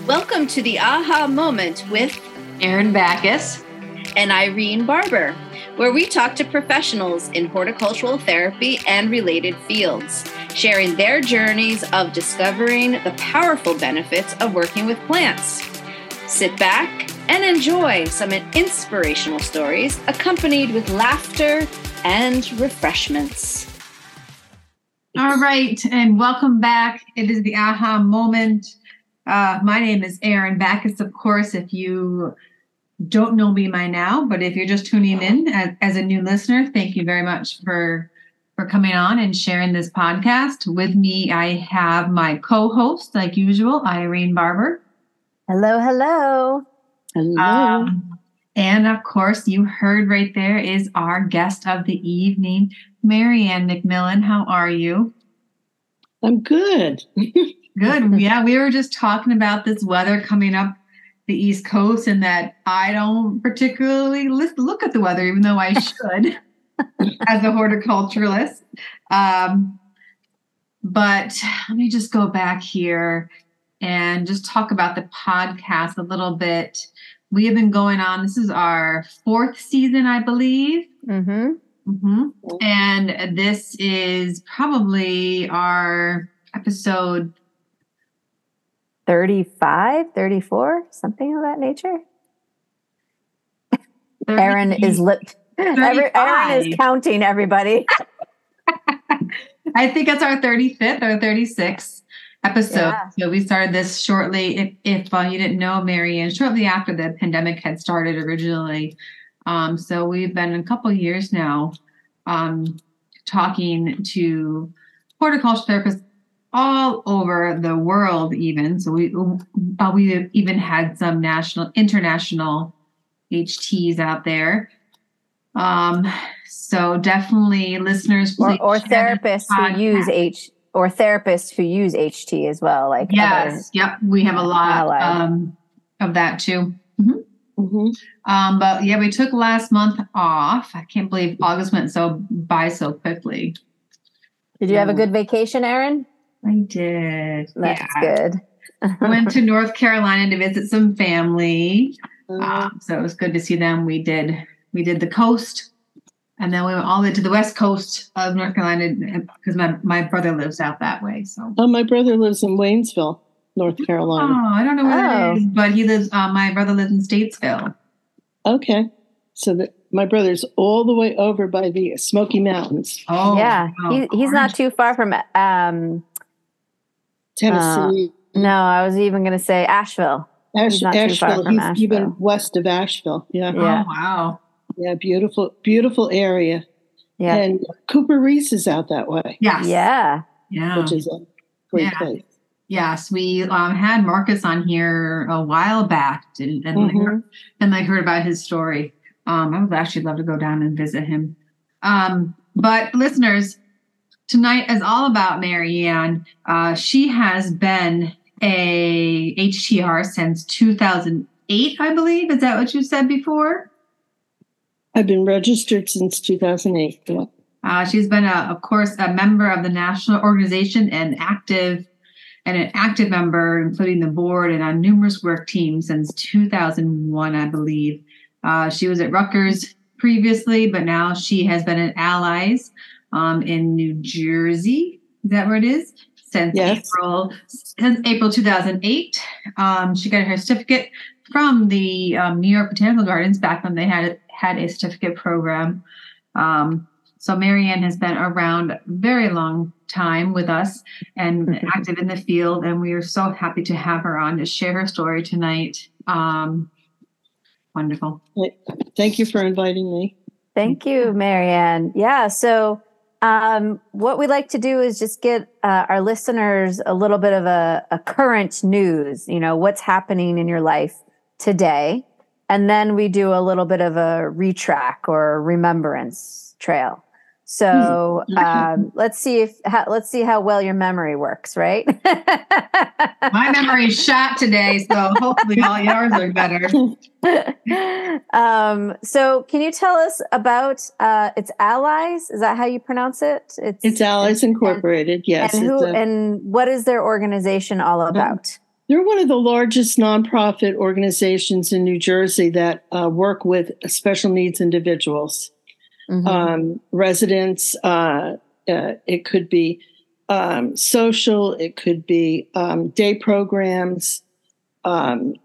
Welcome to the Aha Moment with Erin Backus and Irene Barber, where we talk to professionals in horticultural therapy and related fields, sharing their journeys of discovering the powerful benefits of working with plants. Sit back and enjoy some inspirational stories accompanied with laughter and refreshments. All right, and welcome back. It is the Aha Moment. My name is Erin Backus, of course, if you don't know me by now, but if you're just tuning in as a new listener, thank you very much for coming on and sharing this podcast. With me, I have my co-host, like usual, Irene Barber. Hello, hello. Hello. And of course, you heard right there is our guest of the evening, Marianne McMillan. How are you? I'm good. Good. Yeah, we were just talking about this weather coming up the East Coast and that I don't particularly look at the weather, even though I should as a horticulturalist. But let me just go back here and just talk about the podcast a little bit. We have been going on, this is our 4th season, I believe. And this is probably our episode 35, 34, something of that nature. Erin is Erin is counting, everybody. I think it's our 35th or 36th episode. Yeah. So we started this shortly, if you didn't know, Marianne, shortly after the pandemic had started originally. So we've been a couple years now talking to horticulture therapists all over the world, even. So we even had some international HTs out there. So definitely listeners, or therapists who use HT as well. Like yes, yep, we have a lot of that too. But yeah, we took last month off. I can't believe August went by so quickly. Did you have a good vacation, Erin? I did. That's good. I went to North Carolina to visit some family. So it was good to see them. We did the coast, and then we went all the way to the west coast of North Carolina because my brother lives out that way. So my brother lives in Waynesville, North Carolina. Oh, I don't know where it is, but he lives. My brother lives in Statesville. Okay, so my brother's all the way over by the Smoky Mountains. Oh, yeah, he's not too far from Tennessee. No, I was even going to say Asheville. Asheville. He's even west of Asheville. Yeah. Oh, wow. Yeah, beautiful, beautiful area. Yeah. And Cooper Reese is out that way. Yes. Yeah. Which is a great place. Yes, we had Marcus on here a while back, and I heard about his story. I would actually love to go down and visit him. But listeners, tonight is all about Marianne. She has been a HTR since 2008, I believe. Is that what you said before? I've been registered since 2008. Yeah. She's been, of course, a member of the national organization and an active member, including the board and on numerous work teams since 2001, I believe. She was at Rutgers previously, but now she has been at Allies in New Jersey. Is that where it is? Since April 2008. She got her certificate from the New York Botanical Gardens back when they had a certificate program. So Marianne has been around a very long time with us and active in the field, and we are so happy to have her on to share her story tonight. Wonderful. Thank you for inviting me. Thank you, Marianne. Yeah, so what we like to do is just get our listeners a little bit of a current news, what's happening in your life today. And then we do a little bit of a retrack or remembrance trail. So let's see how well your memory works, right? My memory is shot today, so hopefully all yours are better. So can you tell us about it's Allies? Is that how you pronounce it? It's Allies Incorporated, yes. And what is their organization all about? They're one of the largest nonprofit organizations in New Jersey that work with special needs individuals, residents. It could be social. It could be day programs. I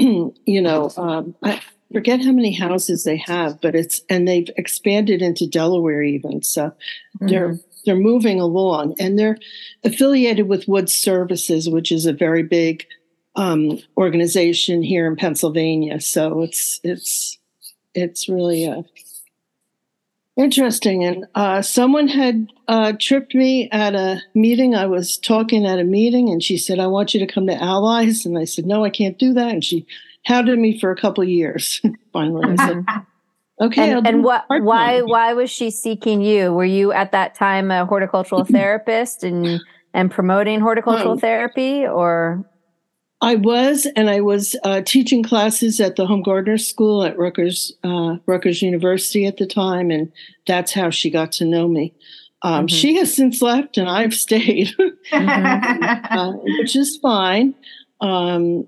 forget how many houses they have, but they've expanded into Delaware even. So they're moving along, and they're affiliated with Wood Services, which is a very big organization here in Pennsylvania. So it's really interesting. And someone had tripped me at a meeting. I was talking at a meeting, and she said, "I want you to come to Allies." And I said, "No, I can't do that." And she hounded me for a couple of years. Finally, I said, "Okay." And why was she seeking you? Were you at that time a horticultural therapist and promoting horticultural therapy, or? I was teaching classes at the Home Gardener School at Rutgers University at the time, and that's how she got to know me. She has since left, and I've stayed, which is fine. From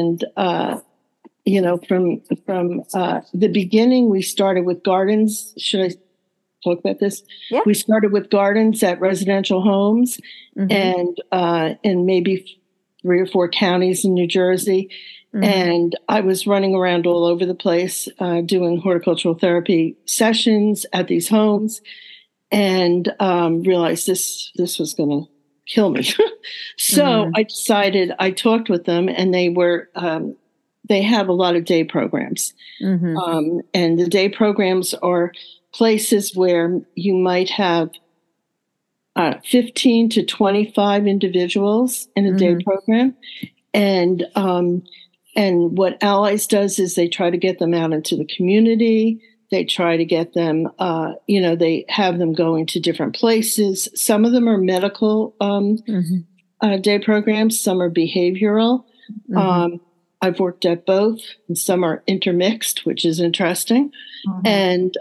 the beginning, we started with gardens. Should I talk about this? Yeah. We started with gardens at residential homes, and in maybe 3 or 4 counties in New Jersey. And I was running around all over the place doing horticultural therapy sessions at these homes, and realized this was going to kill me. So I decided, I talked with them, and they have a lot of day programs. And the day programs are places where you might have 15 to 25 individuals in a day program. And what Allies does is they try to get them out into the community. They try to get them, they have them going to different places. Some of them are medical day programs. Some are behavioral. I've worked at both, and some are intermixed, which is interesting. And,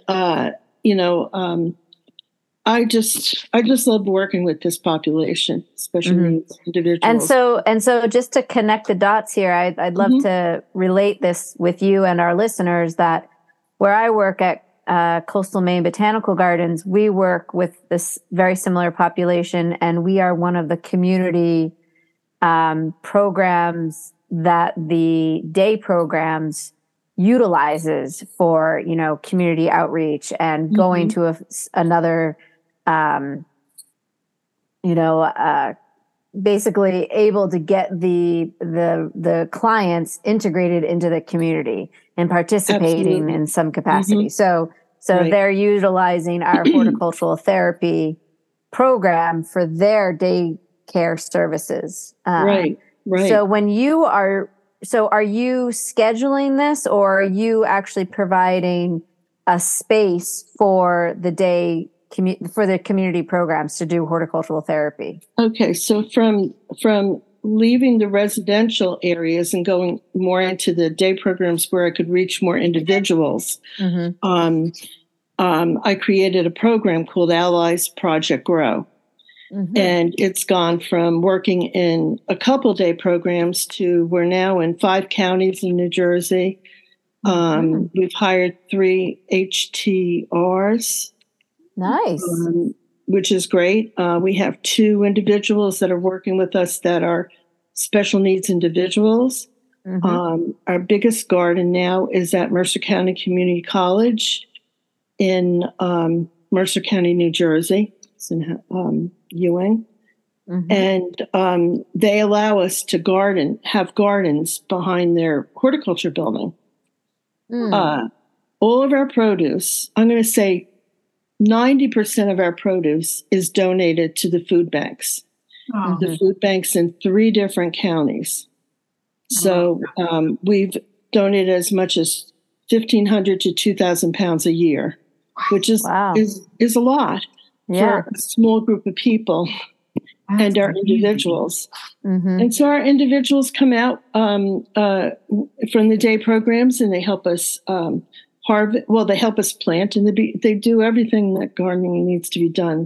I just love working with this population, special needs individuals. And so just to connect the dots here, I'd love to relate this with you and our listeners, that where I work at Coastal Maine Botanical Gardens, we work with this very similar population, and we are one of the community programs that the day programs utilizes for, community outreach and going to another basically able to get the clients integrated into the community and participating in some capacity. So right. They're utilizing our horticultural therapy program for their day care services. Right. So are you scheduling this, or are you actually providing a space for the day for the community programs to do horticultural therapy? Okay, so from leaving the residential areas and going more into the day programs where I could reach more individuals, I created a program called Allies Project Grow. And it's gone from working in a couple day programs to we're now in 5 counties in New Jersey. We've hired 3 HTRs. Nice. Which is great. We have 2 individuals that are working with us that are special needs individuals. Our biggest garden now is at Mercer County Community College in Mercer County, New Jersey. It's in Ewing. And they allow us to have gardens behind their horticulture building. All of our produce, I'm going to say 90% of our produce is donated to the food banks. The food banks in 3 different counties. So we've donated as much as 1,500 to 2,000 pounds a year, which is a lot for a small group of people. And our individuals. And so our individuals come out from the day programs, and they help us harvest. Well, they help us plant, and they do everything that gardening needs to be done.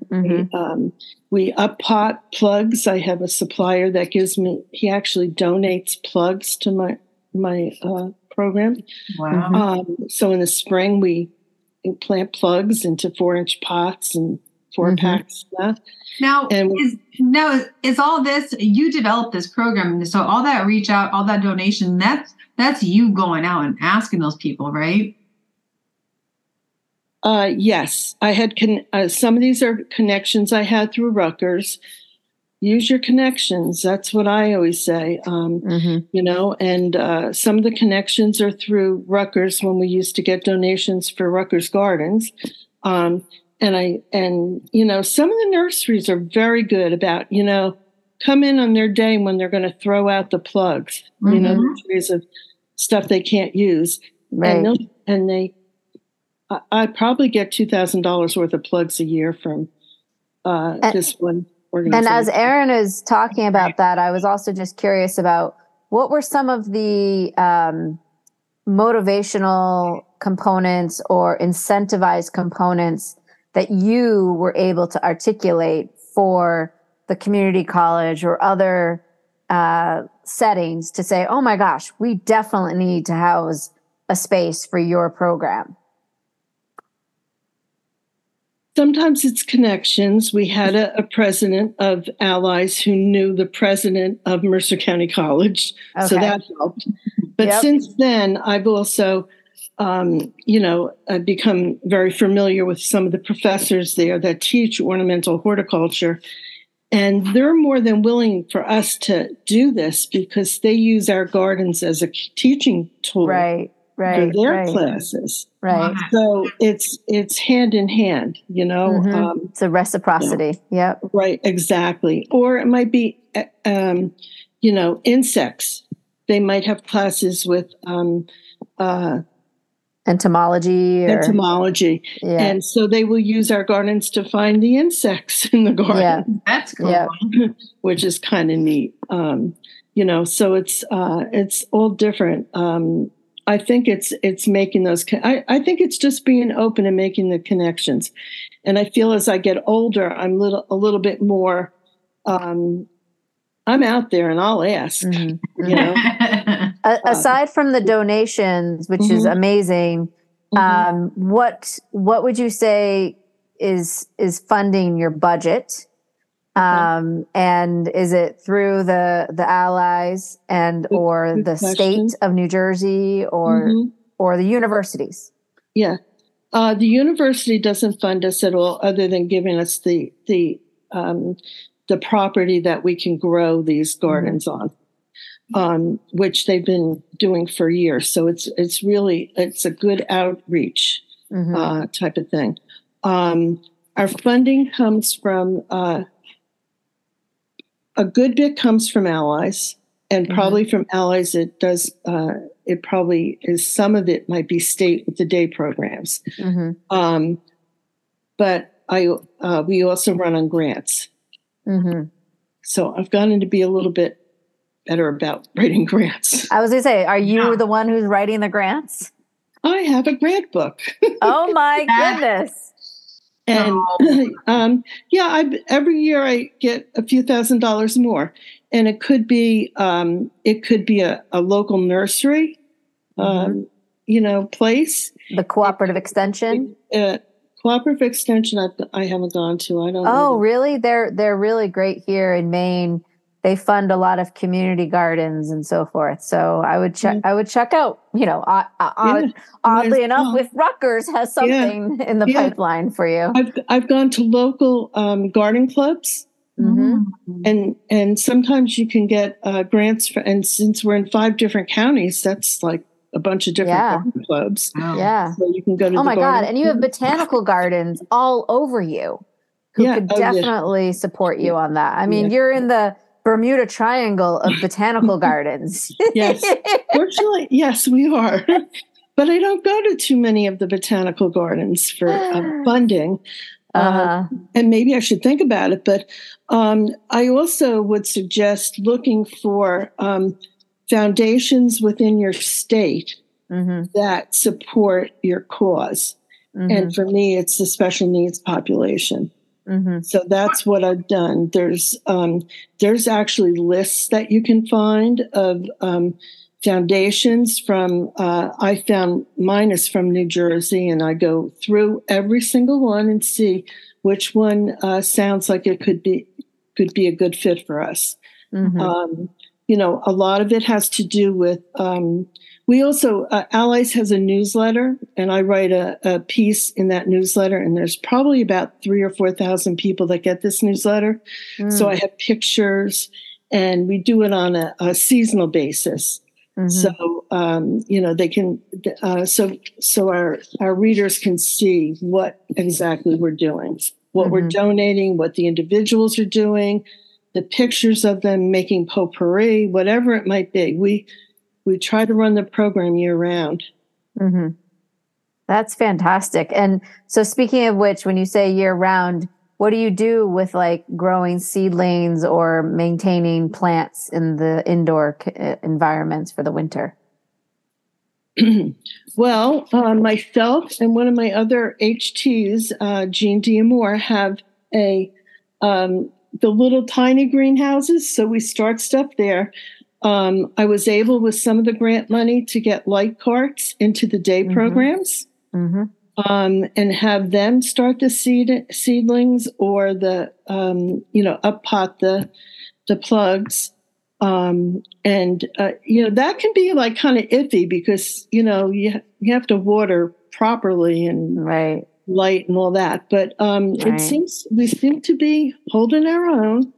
We up pot plugs. I have a supplier that gives me. He actually donates plugs to my program. Wow. So in the spring we plant plugs into 4-inch pots and 4-packs. Now, is all this, you developed this program, so all that reach out, all that donation, that's you going out and asking those people, right? Yes, I had some of these are connections I had through Rutgers. Use your connections. That's what I always say. You know, and some of the connections are through Rutgers when we used to get donations for Rutgers Gardens. And you know, some of the nurseries are very good about, you know, come in on their day when they're going to throw out the plugs, you know, the trees of stuff they can't use. Right. I probably get $2,000 worth of plugs a year from this one organization. And as Erin is talking about that, I was also just curious about what were some of the motivational components or incentivized components that you were able to articulate for the community college or other settings to say, oh my gosh, we definitely need to house a space for your program? Sometimes it's connections. We had a president of Allies who knew the president of Mercer County College, so that helped. But since then, I've also, you know, I've become very familiar with some of the professors there that teach ornamental horticulture. And they're more than willing for us to do this because they use our gardens as a teaching tool for their classes. Right. So it's hand in hand, you know. It's a reciprocity. You know, right, exactly. Or it might be, you know, insects. They might have classes with entomology. And so they will use our gardens to find the insects in the garden. Yeah, that's cool. Which is kind of neat. You know, so it's all different. I think it's making those. I think it's just being open and making the connections. And I feel as I get older, I'm a little bit more. I'm out there and I'll ask. You know, aside from the donations, which is amazing, what would you say is funding your budget? And is it through the Allies and or the state of New Jersey or the universities? Yeah, the university doesn't fund us at all, other than giving us the property that we can grow these gardens on, which they've been doing for years. So it's really a good outreach type of thing. Our funding comes from. A good bit comes from Allies, and probably from Allies it does. It probably is. Some of it might be state with the day programs, but we also run on grants. So I've gotten to be a little bit better about writing grants. I was going to say, are you the one who's writing the grants? I have a grant book. Oh my goodness. And every year I get a few $1,000s more, and it could be a local nursery, you know, place. The cooperative extension. Cooperative extension. I haven't gone to. I don't. Oh, really? They're really great here in Maine. They fund a lot of community gardens and so forth. So I would check. I would check out. You know, oddly enough, if Rutgers has something in the pipeline for you. I've gone to local garden clubs, and sometimes you can get grants for. And since we're in 5 different counties, that's like a bunch of different garden clubs. Wow. Yeah. So you can go to. Oh my God! And you have botanical gardens all over you, who could definitely support you on that. I mean, you're in the Bermuda Triangle of botanical gardens. Yes. Fortunately, yes, we are. But I don't go to too many of the botanical gardens for funding. And maybe I should think about it. But I also would suggest looking for foundations within your state that support your cause. And for me, it's the special needs population. So that's what I've done. There's actually lists that you can find of foundations from, I found mine is from New Jersey, and I go through every single one and see which one sounds like it could be a good fit for us. You know, a lot of it has to do with, we also, Allies has a newsletter, and I write a piece in that newsletter, and there's probably about 3,000 or 4,000 people that get this newsletter. So I have pictures, and we do it on a seasonal basis. So, you know, they can, so our readers can see what exactly we're doing, what we're donating, what the individuals are doing, the pictures of them making potpourri, whatever it might be. We try to run the program year round. That's fantastic. And so speaking of which, when you say year round, what do you do with like growing seedlings or maintaining plants in the indoor environments for the winter? Well, myself and one of my other HTs, Jean Diamore, have the little tiny greenhouses. So we start stuff there. I was able with some of the grant money to get light carts into the day programs. And have them start the seedlings or the, you know, up pot the plugs. And, you know, that can be like kind of iffy because, you know, you have to water properly and light and all that. But it seems we seem to be holding our own.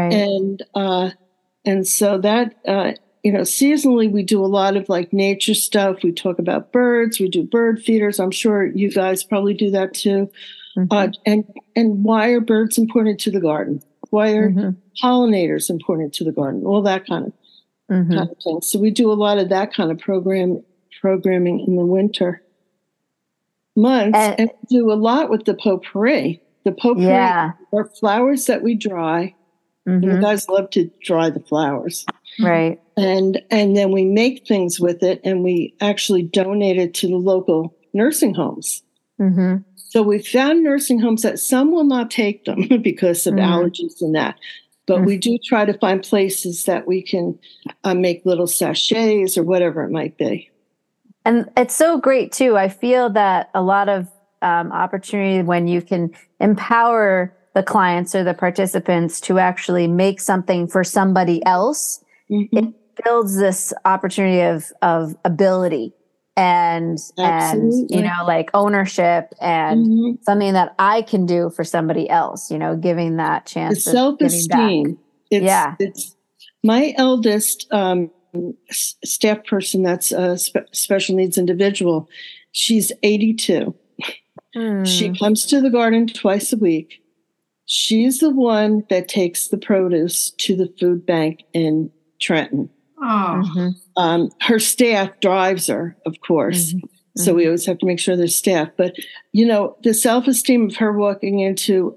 And so that, you know, seasonally, we do a lot of like nature stuff. We talk about birds. We do bird feeders. I'm sure you guys probably do that too. And why are birds important to the garden? Why are pollinators important to the garden? All that kind of thing. So we do a lot of that kind of programming in the winter months, and we do a lot with the potpourri. The potpourri are flowers that we dry. You guys love to dry the flowers. And then we make things with it, and we actually donate it to the local nursing homes. So we found nursing homes that some will not take them because of allergies and that. But we do try to find places that we can make little sachets or whatever it might be. And it's so great, too. I feel that a lot of opportunity when you can empower the clients or the participants to actually make something for somebody else, it builds this opportunity of ability and you know, like ownership and something that I can do for somebody else, you know, giving that chance. The self-esteem. It's my eldest staff person that's a special needs individual. She's 82. She comes to the garden twice a week. She's the one that takes the produce to the food bank in Trenton. Her staff drives her, of course. So we always have to make sure there's staff. But, you know, the self-esteem of her walking into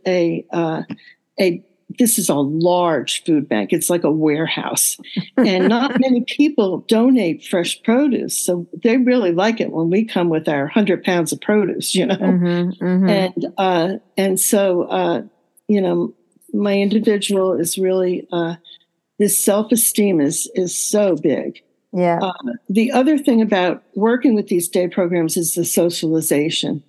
this is a large food bank. It's like a warehouse. And not many people donate fresh produce. So they really like it when we come with our 100 pounds of produce, you know. And so, you know, my individual is really, this self-esteem is so big. The other thing about working with these day programs is the socialization,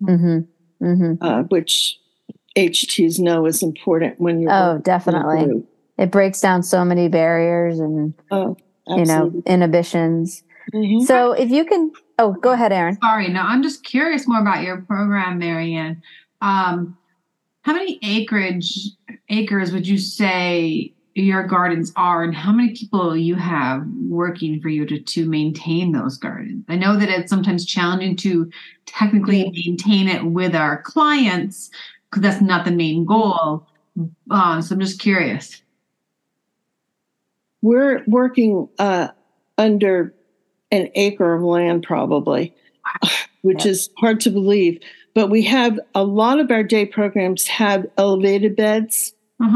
which HTs know is important when you're definitely. It breaks down so many barriers and you know, inhibitions. So if you can, go ahead, Erin. Sorry, no, I'm just curious more about your program, Marianne. How many acres would you say your gardens are, and how many people you have working for you to maintain those gardens? I know that it's sometimes challenging to technically maintain it with our clients because that's not the main goal. So I'm just curious. We're working under an acre of land probably, which is hard to believe. But we have a lot of our day programs have elevated beds.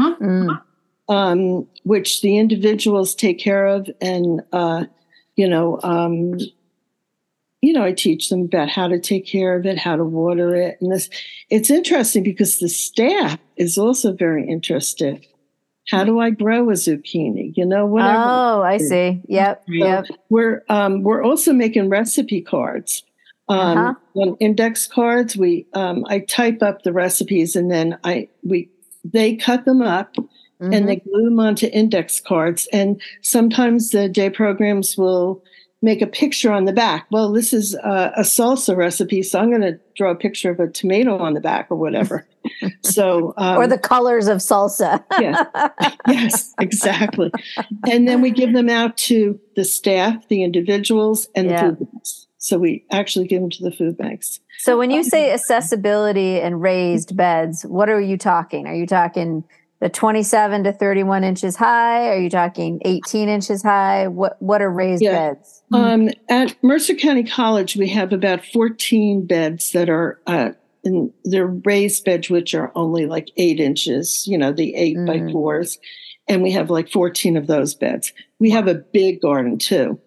Which the individuals take care of, and you know, I teach them about how to take care of it, how to water it. And it's interesting because the staff is also very interested. How do I grow a zucchini? Whatever. Oh, I see. Yep. So Yep. we're also making recipe cards. On index cards, I type up the recipes and then they cut them up and they glue them onto index cards. And sometimes the day programs will make a picture on the back. Well, this is a salsa recipe, so I'm going to draw a picture of a tomato on the back or whatever. So, or the colors of salsa. Yes, exactly. And then we give them out to the staff, the individuals, and the food banks. So we actually give them to the food banks. So when you say accessibility and raised beds, what are you talking? Are you talking the 27 to 31 inches high? Are you talking 18 inches high? What are raised beds? At Mercer County College, we have about 14 beds that are they're raised beds, which are only like 8 inches, the 8x4s. And we have like 14 of those beds. We have a big garden too.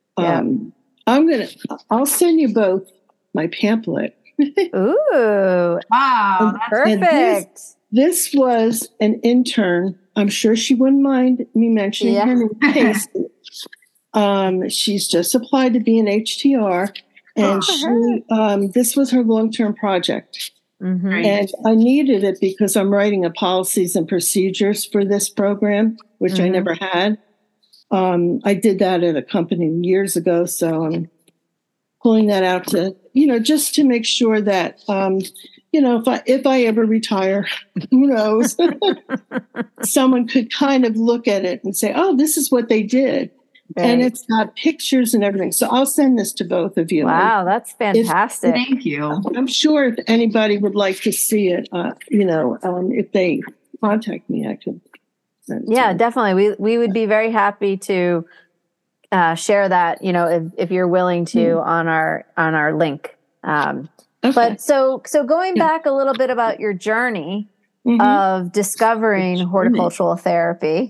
I'll send you both my pamphlet. Ooh. Wow. Perfect. This was an intern. I'm sure she wouldn't mind me mentioning her name. Casey. She's just applied to be an HTR, and this was her long-term project. And I needed it because I'm writing a policies and procedures for this program, which I never had. I did that at a company years ago, so I'm pulling that out to, just to make sure that, if I ever retire, who knows, someone could kind of look at it and say, oh, this is what they did. Right. And it's got pictures and everything. So I'll send this to both of you. Wow, that's fantastic. Thank you. I'm sure if anybody would like to see it, if they contact me, I could. Yeah, definitely. We would be very happy to share that, if you're willing to on our link. Okay. But so going back a little bit about your journey of discovering horticultural therapy,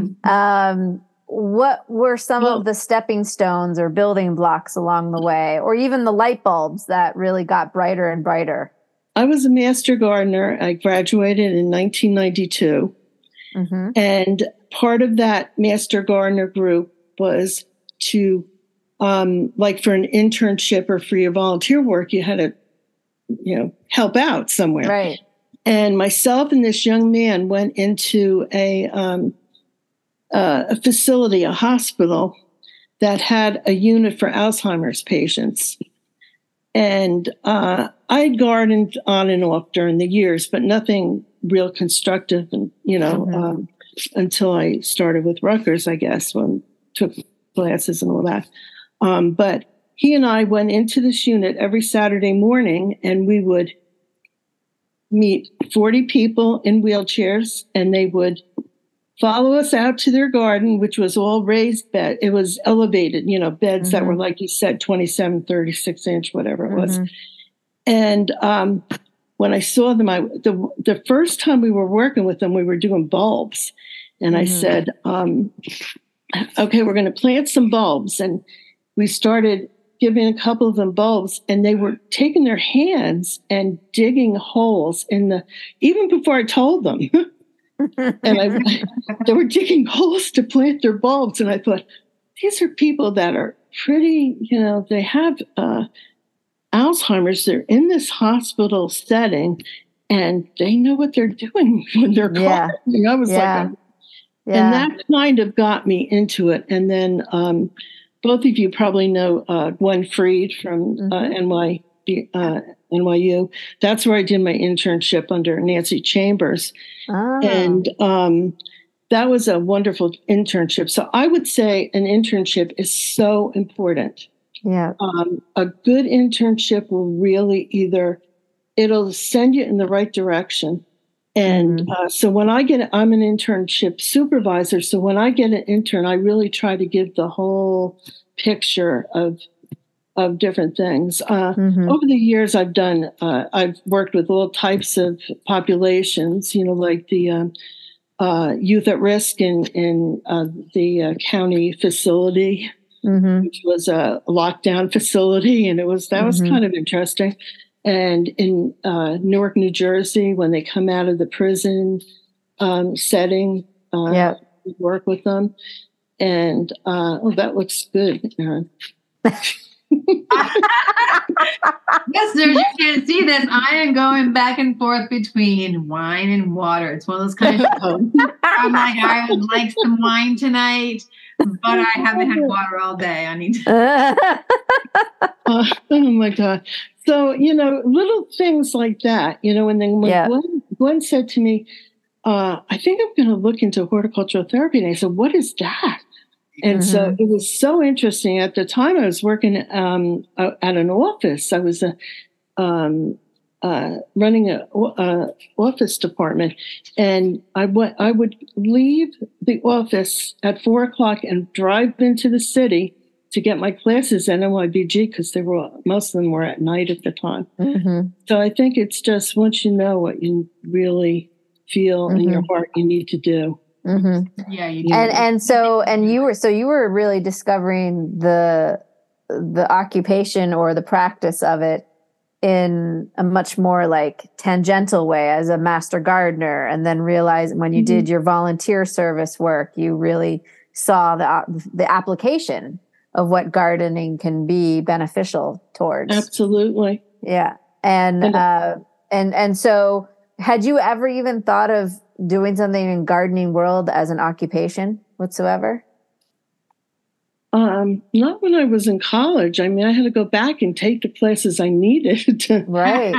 what were some of the stepping stones or building blocks along the way, or even the light bulbs that really got brighter and brighter? I was a master gardener. I graduated in 1992. And part of that master gardener group was to, like for an internship or for your volunteer work, you had to, help out somewhere. Right. And myself and this young man went into a facility, a hospital that had a unit for Alzheimer's patients. And I gardened on and off during the years, but nothing real constructive, and until I started with Rutgers, I guess, when took classes and all that. But he and I went into this unit every Saturday morning, and we would meet 40 people in wheelchairs, and they would follow us out to their garden, which was all raised bed. It was elevated, beds that were, like you said, 27, 36 inch, whatever it was. And when I saw them, the first time we were working with them, we were doing bulbs. And I said, okay, we're going to plant some bulbs. And we started giving a couple of them bulbs, and they were taking their hands and digging holes even before I told them. And they were digging holes to plant their bulbs. And I thought, these are people that are pretty, they have Alzheimer's. They're in this hospital setting, and they know what they're doing when they're gardening. I was like, and that kind of got me into it. And then both of you probably know Gwen Freed from NYU. That's where I did my internship under Nancy Chambers. And that was a wonderful internship. So I would say an internship is so important. Yeah. A good internship will really it'll send you in the right direction. And so when I'm an internship supervisor. So when I get an intern, I really try to give the whole picture of different things. Over the years, I've worked with all types of populations, like the youth at risk in the county facility. which was a lockdown facility, and that was kind of interesting. And in Newark, New Jersey, when they come out of the prison setting, we work with them, and that looks good. Listeners, you can't see this. I am going back and forth between wine and water. It's one of those kind of shows. I'm like, I would like some wine tonight, but I haven't had water all day. I need to. Oh my God. So, little things like that, and then when Gwen said to me, I think I'm going to look into horticultural therapy. And I said, what is that? And so it was so interesting. At the time, I was working at an office. I was running an office department, and I would leave the office at 4:00 and drive into the city to get my classes at NYBG, because most of them were at night at the time. So I think it's just once you know what you really feel in your heart you need to do. Yeah, you do. And you were really discovering the occupation or the practice of it in a much more like tangential way as a master gardener, and then realizing when you did your volunteer service work, you really saw the application of what gardening can be beneficial towards. Absolutely. Yeah. And so had you ever even thought of doing something in gardening world as an occupation whatsoever? Not when I was in college. I mean, I had to go back and take the classes I needed to, right.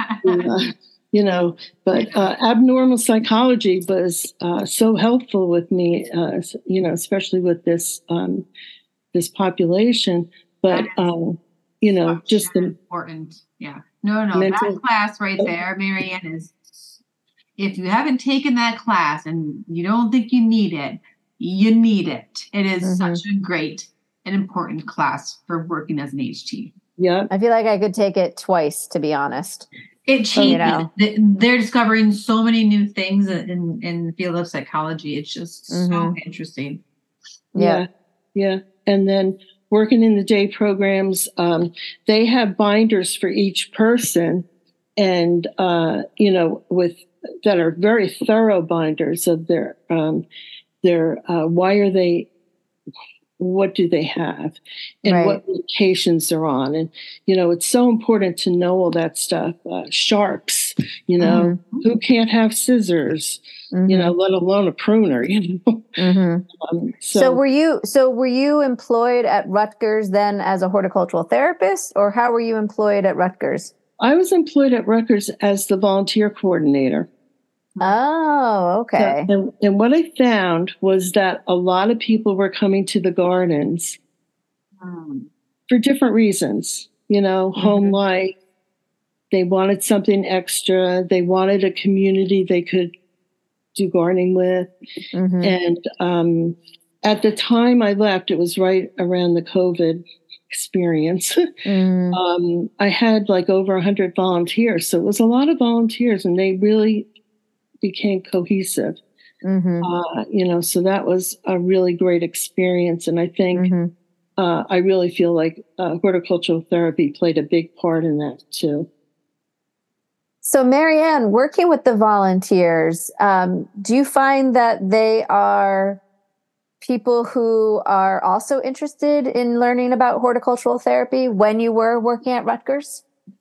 But abnormal psychology was so helpful with me, especially with this population. But just the important. Yeah. No. That class right there, Marianne, is. If you haven't taken that class and you don't think you need it, you need it. It is such a great and important class for working as an HT. Yeah. I feel like I could take it twice, to be honest. It changes. They're discovering so many new things in the field of psychology. It's just so interesting. Yeah. And then working in the day programs, they have binders for each person, and that are very thorough binders of their what do they have, and what medications they're on. And, it's so important to know all that stuff. Sharps, who can't have scissors, let alone a pruner, So were you employed at Rutgers then as a horticultural therapist, or how were you employed at Rutgers? I was employed at Rutgers as the volunteer coordinator. Oh, okay. And what I found was that a lot of people were coming to the gardens for different reasons. Home life. They wanted something extra. They wanted a community they could do gardening with. And at the time I left, it was right around the COVID experience. I had like over 100 volunteers. So it was a lot of volunteers, and they really became cohesive. So that was a really great experience. And I think I really feel like horticultural therapy played a big part in that too. So Marianne, working with the volunteers, do you find that they are people who are also interested in learning about horticultural therapy when you were working at Rutgers?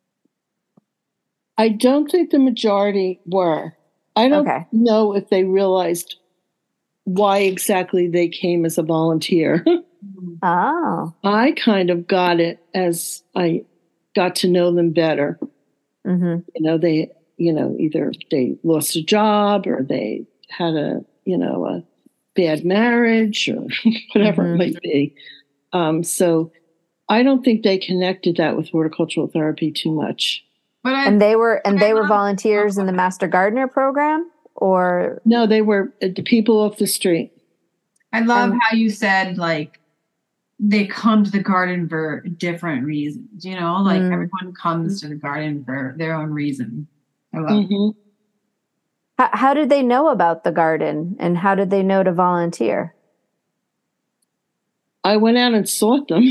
I don't think the majority were. I don't know if they realized why exactly they came as a volunteer. Oh. I kind of got it as I got to know them better. They, either they lost a job, or they had a bad marriage, or whatever it might be. So I don't think they connected that with horticultural therapy too much. And they were volunteers in the Master Gardener program, or no? They were the people off the street. I love how you said like they come to the garden for different reasons. Everyone comes to the garden for their own reason. I love it. How did they know about the garden, and how did they know to volunteer? I went out and sought them.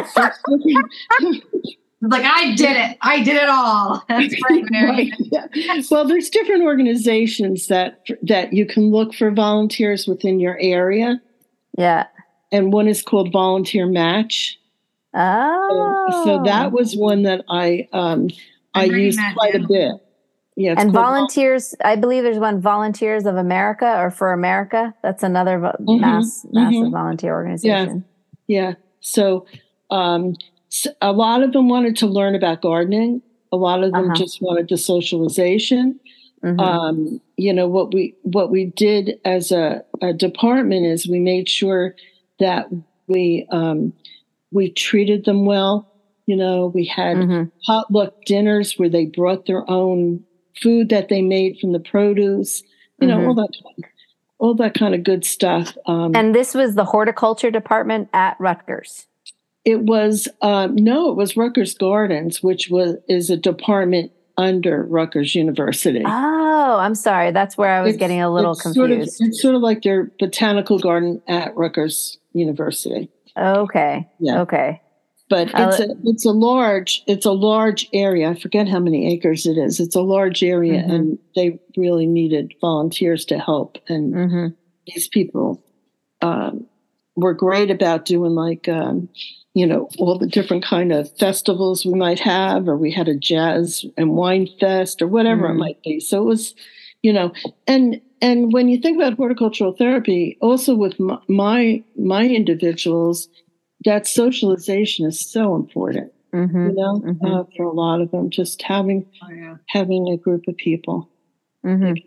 Like, I did it. I did it all. That's right, Mary. Right, yeah. Well, there's different organizations that you can look for volunteers within your area. Yeah. And one is called Volunteer Match. Oh. So that was one that I used quite a bit. Yeah. And volunteers, I believe there's one, Volunteers of America or For America. That's another massive volunteer organization. Yeah. So a lot of them wanted to learn about gardening. A lot of them just wanted the socialization. What we did as a department is we made sure that we treated them well. We had potluck dinners where they brought their own food that they made from the produce, all that kind of good stuff. And this was the horticulture department at Rutgers. It was it was Rutgers Gardens, which is a department under Rutgers University. Oh, I'm sorry. That's where I was getting a little confused. It's sort of like their botanical garden at Rutgers University. Okay. Yeah. Okay. But it's a large area. I forget how many acres it is. It's a large area, and they really needed volunteers to help. And these people were great about doing all the different kind of festivals we might have, or we had a jazz and wine fest or whatever it might be. So it was, and when you think about horticultural therapy, also with my individuals, that socialization is so important, for a lot of them, just having a group of people. Right?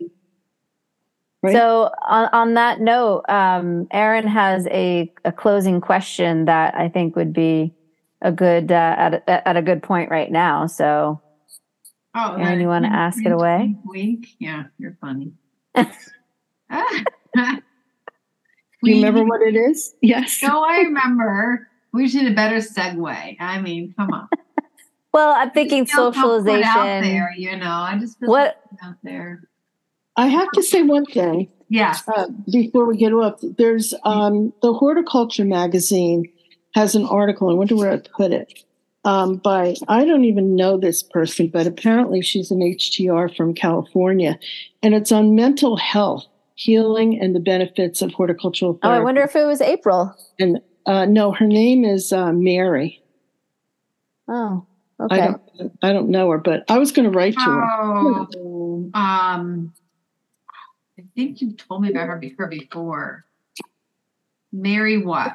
So on that note, Erin has a closing question that I think would be a good at a good point right now. So, Erin, you want to ask it away? Wink. Yeah, you're funny. Do you remember what it is? Yes. No, I remember. We should have a better segue. I mean, come on. Well, I'm thinking socialization. Out there, I just feel out there. I have to say one thing. Yeah. Before we get off, there's the Horticulture magazine has an article. I wonder where I put it. By I don't even know this person, but apparently she's an HTR from California, and it's on mental health, healing, and the benefits of horticultural therapy. Oh, I wonder if it was April. And no, her name is Mary. Oh, okay. I don't know her, but I was going to write to her. I think you told me about her before. Mary what?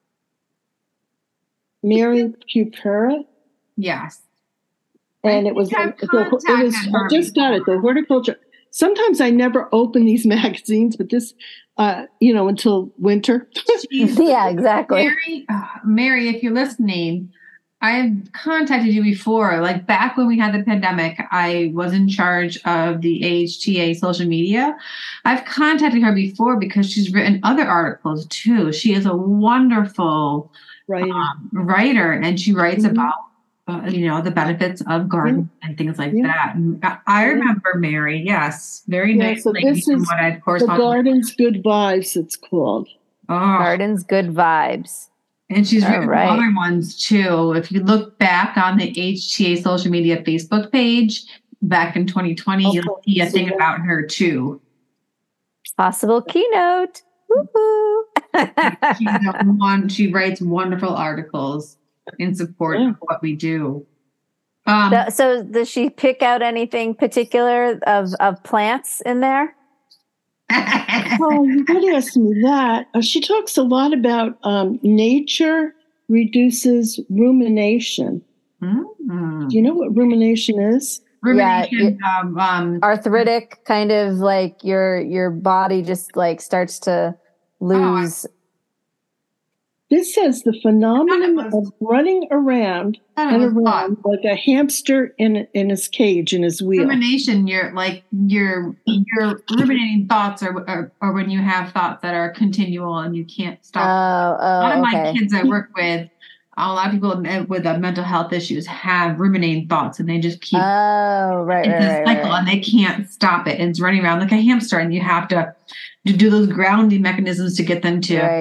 Mary Pupera? Yes. And I just got it, the horticulture. Sometimes I never open these magazines, but this, until winter. Yeah, exactly. Mary, if you're listening, I've contacted you before. Like back when we had the pandemic, I was in charge of the AHTA social media. I've contacted her before because she's written other articles too. She is a wonderful writer, and she writes about the benefits of gardening and things like that. And I remember Mary. Yes, very nice. So this is what I've the Gardens Good Vibes. It's called Gardens Good Vibes. And she's written other ones too. If you look back on the HTA social media Facebook page back in 2020, you'll see a thing about her too. Possible keynote. Woo-hoo. She writes wonderful articles in support of what we do. So does she pick out anything particular of plants in there? Oh, you got to ask me that. She talks a lot about nature reduces rumination. Mm-hmm. Do you know what rumination is? Rumination, arthritic, kind of like your body just like starts to lose. This says the phenomenon of running around and around like a hamster in his cage, in his wheel. Rumination, you're ruminating thoughts or when you have thoughts that are continual and you can't stop. A lot of my kids I work with, a lot of people with mental health issues have ruminating thoughts, and they just keep cycle and they can't stop it. And it's running around like a hamster, and you have to do those grounding mechanisms to get them to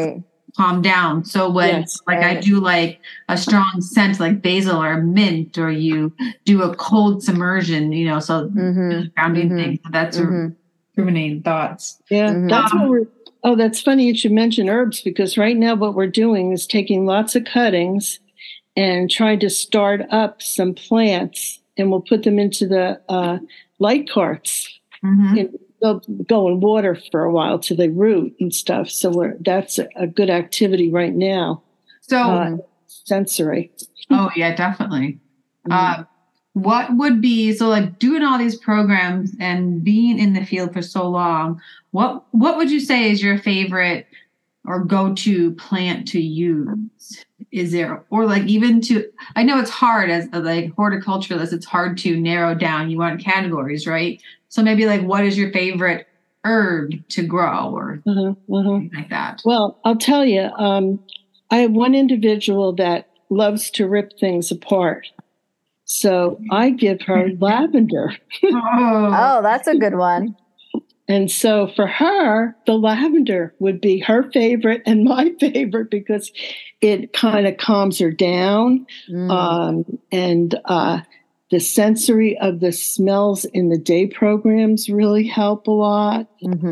calm down. So when Yes, I right. do like a strong scent like basil or mint, or you do a cold submersion, so grounding things. So that's ruminating thoughts. Yeah, that's what we're. Oh, that's funny you should mention herbs, because right now what we're doing is taking lots of cuttings and trying to start up some plants, and we'll put them into the light carts. And they'll go in water for a while till they root and stuff. So that's a good activity right now. So sensory. Oh yeah, definitely. What would be, so like doing all these programs and being in the field for so long, what would you say is your favorite or go-to plant to use? Is there, or like even to, I know it's hard as a like horticulturalist, it's hard to narrow down. You want categories, right? So maybe like, what is your favorite herb to grow or something like that? Well, I'll tell you, I have one individual that loves to rip things apart. So I give her lavender. Oh, that's a good one. And so for her, the lavender would be her favorite and my favorite, because it kind of calms her down. And the sensory of the smells in the day programs really help a lot.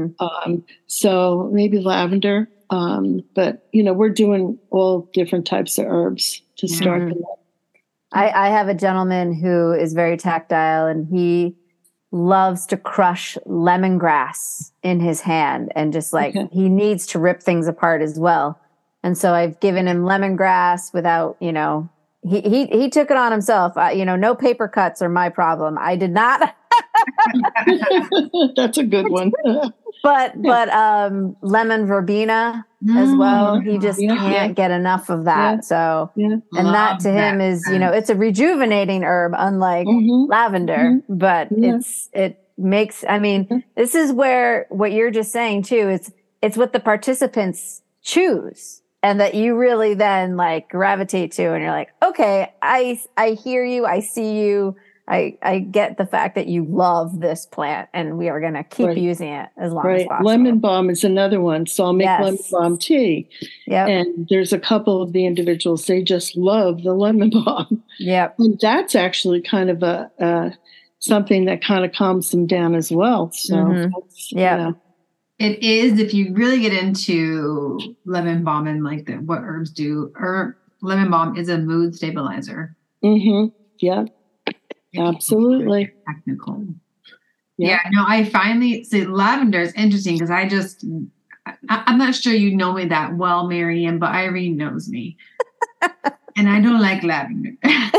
So maybe lavender. But, we're doing all different types of herbs to start them up. I have a gentleman who is very tactile, and he loves to crush lemongrass in his hand, and just like he needs to rip things apart as well. And so I've given him lemongrass without, he took it on himself. No paper cuts are my problem. I did not. That's a good one. But lemon verbena as well. He just can't get enough of that. So, and that to him is, it's a rejuvenating herb, unlike lavender, but it makes, this is where what you're just saying too, it's what the participants choose, and that you really then like gravitate to, and you're like, okay, I hear you. I see you. I get the fact that you love this plant, and we are going to keep using it as long as possible. Lemon balm is another one. So I'll make lemon balm tea. And there's a couple of the individuals, they just love the lemon balm. And that's actually kind of a something that kind of calms them down as well. So it is, if you really get into lemon balm and like what herbs do, lemon balm is a mood stabilizer. Absolutely. Technical. I finally see lavender is interesting, because I'm not sure you know me that well, Marianne, but Irene knows me. And I don't like lavender.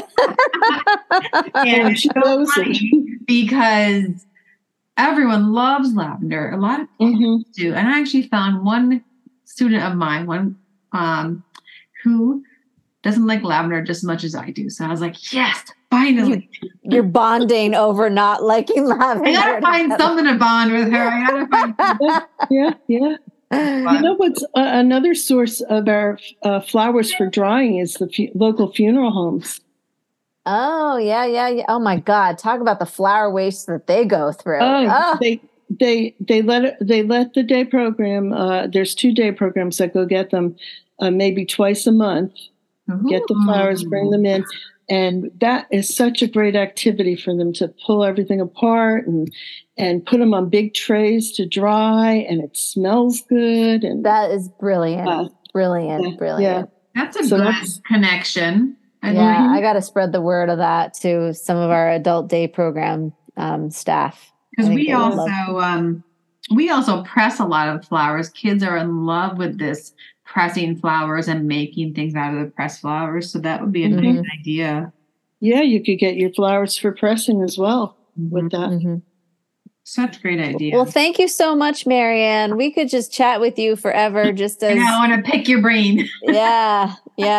And it's so funny because everyone loves lavender. A lot of people do. And I actually found one student of mine, who doesn't like lavender just as much as I do. So I was like, yes, finally. You're bonding over not liking lavender. I gotta find something to bond with her. I gotta find You know what's another source of our flowers for drying is the local funeral homes. Oh, yeah. Oh my God. Talk about the flower waste that they go through. They let the day program, there's 2 day programs that go get them maybe twice a month. Get the flowers, bring them in. And that is such a great activity for them to pull everything apart and put them on big trays to dry, and it smells good. And that is brilliant. Brilliant. Yeah. That's a good connection. I got to spread the word of that to some of our adult day program staff. Because we also press a lot of flowers. Kids are in love with this pressing flowers and making things out of the pressed flowers. So that would be a nice idea. Yeah, you could get your flowers for pressing as well with that. Such a great idea. Well, thank you so much, Marianne. We could just chat with you forever. Just as I want to pick your brain. Yeah.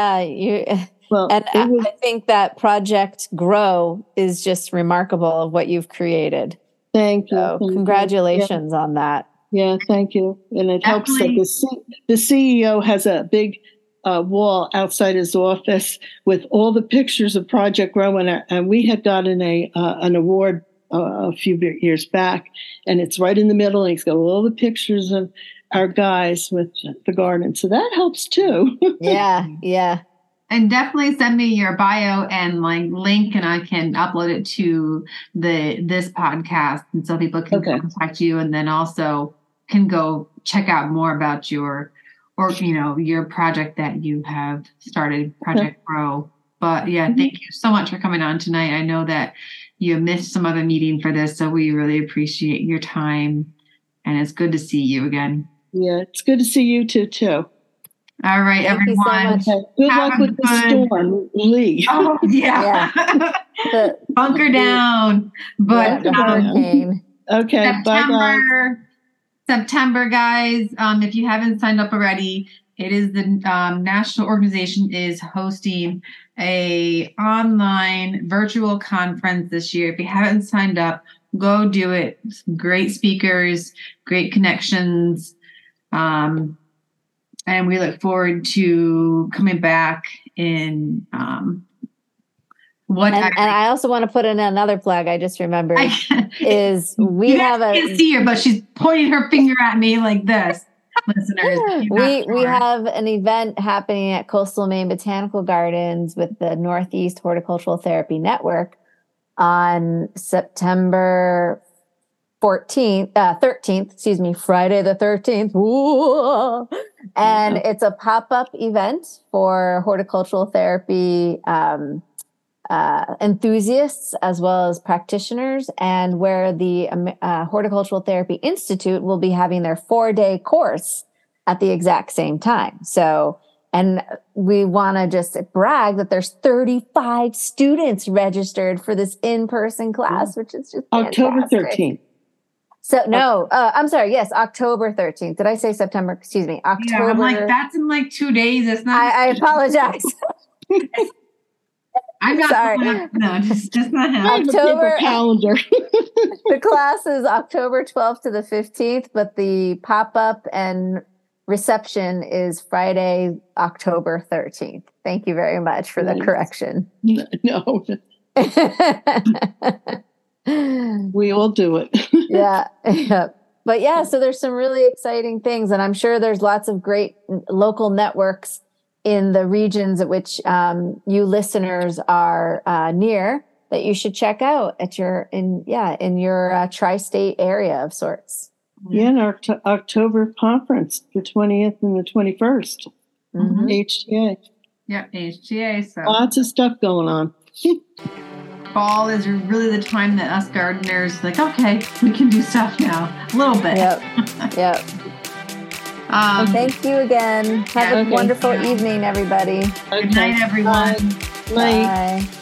I think that Project Grow is just remarkable of what you've created. Thank you. So congratulations on that. Yeah, thank you. And it helps that the CEO has a big wall outside his office with all the pictures of Project Grow, and we had gotten an award a few years back, and it's right in the middle, and he's got all the pictures of our guys with the garden. So that helps too. Yeah. Yeah. And definitely send me your bio and link, and I can upload it to this podcast, and so people can contact you, and then also can go check out more about your project that you have started, Project Grow. But yeah, thank you so much for coming on tonight. I know that you missed some other meeting for this, so we really appreciate your time, and it's good to see you again. Yeah, it's good to see you too. All right, Thank everyone. You so much. Good luck with the storm, Lee. Oh, yeah. Bunker down. But the hurricane. Okay, bye, guys. September, guys. If you haven't signed up already, it is the national organization is hosting a online virtual conference this year. If you haven't signed up, go do it. Great speakers, great connections. And we look forward to coming back in and I also want to put in another plug. I just remembered is we have a can't see her, but she's pointing her finger at me like this. Listeners, we have an event happening at Coastal Maine Botanical Gardens with the Northeast Horticultural Therapy Network on September 13th, Friday the 13th. Ooh. And it's a pop-up event for horticultural therapy enthusiasts as well as practitioners, and where the Horticultural Therapy Institute will be having their 4-day course at the exact same time. So, and we want to just brag that there's 35 students registered for this in-person class, which is just October fantastic. 13th. So no, I'm sorry. Yes, October 13th. Did I say September? Excuse me. October. Yeah, I'm like, that's in 2 days. It's not. I apologize. I'm not sorry. No, just not happening. October calendar. The class is October 12th to the 15th, but the pop-up and reception is Friday, October 13th. Thank you very much for the correction. No. We all do it. Yeah. But yeah, so there's some really exciting things, and I'm sure there's lots of great local networks in the regions at which you listeners are near that you should check out at your tri-state area of sorts. Yeah, in our October conference, the 20th and the 21st, HTA. Yeah, HTA. So lots of stuff going on. Fall is really the time that us gardeners okay, we can do stuff now a little bit. Yep. Thank you again. Have a wonderful evening, everybody. Good night, everyone. Bye. Bye.